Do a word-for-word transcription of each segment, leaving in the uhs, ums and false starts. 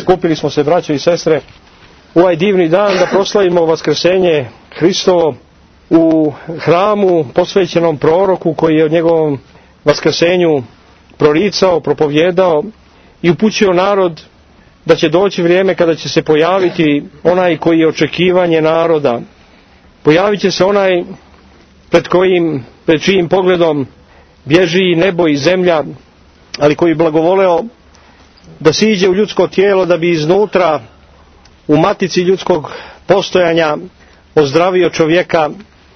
Skupili smo se, braćo i sestre, u ovaj divni dan da proslavimo vaskrsenje Hristovo u hramu posvećenom proroku koji je o njegovom vaskrsenju proricao, propovjedao i upućio narod da će doći vrijeme kada će se pojaviti onaj koji je očekivanje naroda. Pojavit će se onaj pred kojim, pred čijim pogledom bježi nebo i zemlja, ali koji blagovoleo da siđe u ljudsko tijelo da bi iznutra u matici ljudskog postojanja ozdravio čovjeka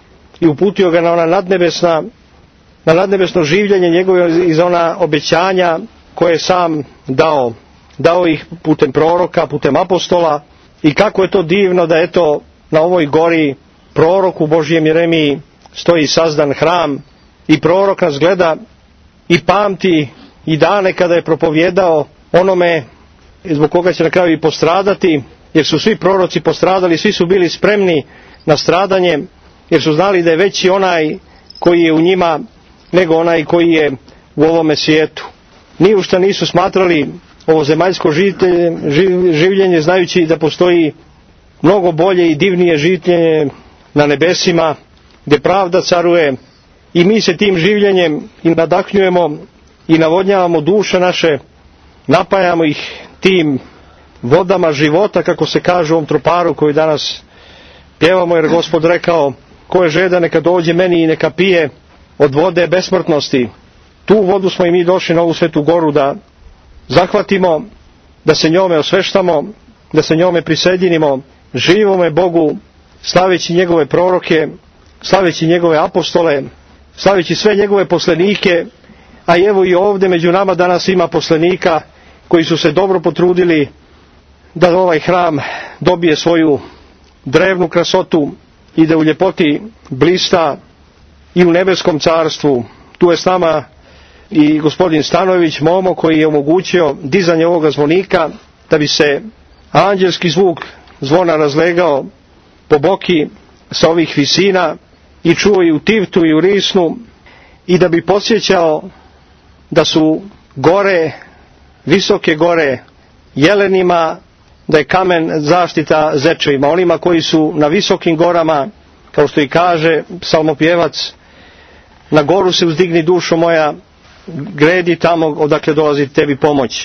i uputio ga na ona nadnebesna, na nadnebesno življenje njegove iz ona obećanja koje je sam dao. Dao ih putem proroka, putem apostola, i kako je to divno da eto na ovoj gori proroku Božjem Jeremiji stoji sazdan hram i prorok nas gleda i pamti i dane kada je propovjedao onome zbog koga će na kraju i postradati, jer su svi proroci postradali, svi su bili spremni na stradanje, jer su znali da je veći onaj koji je u njima nego onaj koji je u ovome svijetu. Ni u šta nisu smatrali ovo zemaljsko življenje, znajući da postoji mnogo bolje i divnije življenje na nebesima, gdje pravda caruje, i mi se tim življenjem i nadahnjujemo i navodnjavamo duše naše, napajamo ih tim vodama života, kako se kaže u ovom troparu koji danas pjevamo, jer Gospod rekao: ko je žedan neka dođe meni i neka pije od vode besmrtnosti. Tu vodu smo i mi došli na ovu svetu goru da zahvatimo, da se njome osveštamo, da se njome prisjedinimo živome Bogu, slaveći njegove proroke, slaveći njegove apostole, slaveći sve njegove poslanike. A evo i ovdje među nama danas ima poslanika koji su se dobro potrudili da ovaj hram dobije svoju drevnu krasotu i da u ljepoti blista i u nebeskom carstvu. Tu je s nama i gospodin Stanojević Momo, koji je omogućio dizanje ovoga zvonika da bi se anđelski zvuk zvona razlegao po boki sa ovih visina i čuo i u Tivtu i u Risnu, i da bi podsjećao da su gore, visoke gore, jelenima, da je kamen zaštita zečevima, onima koji su na visokim gorama, kao što i kaže psalmopjevac: na goru se uzdigni dušo moja, gredi tamo odakle dolazi tebi pomoć.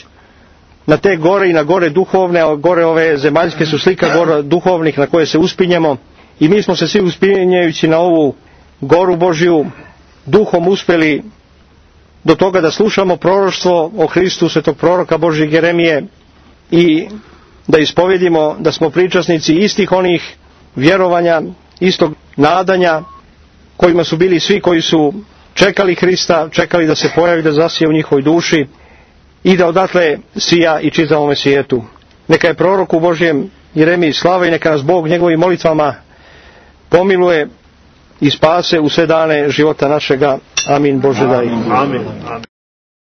Na te gore i na gore duhovne, a gore ove zemaljske su slika gora duhovnih na koje se uspinjemo, i mi smo se svi uspinjajući na ovu goru Božju duhom uspjeli do toga da slušamo proroštvo o Hristu svetog proroka Božjeg Jeremije i da ispovjedimo da smo pričasnici istih onih vjerovanja, istog nadanja kojima su bili svi koji su čekali Hrista, čekali da se pojavi, da zasije u njihovoj duši i da odatle sija i čitavome svijetu. Neka je proroku Božjem Jeremiji slava i neka nas Bog njegovim molitvama pomiluje i spase u sve dane života našega. Amin. Bože daj. Amin. Amin.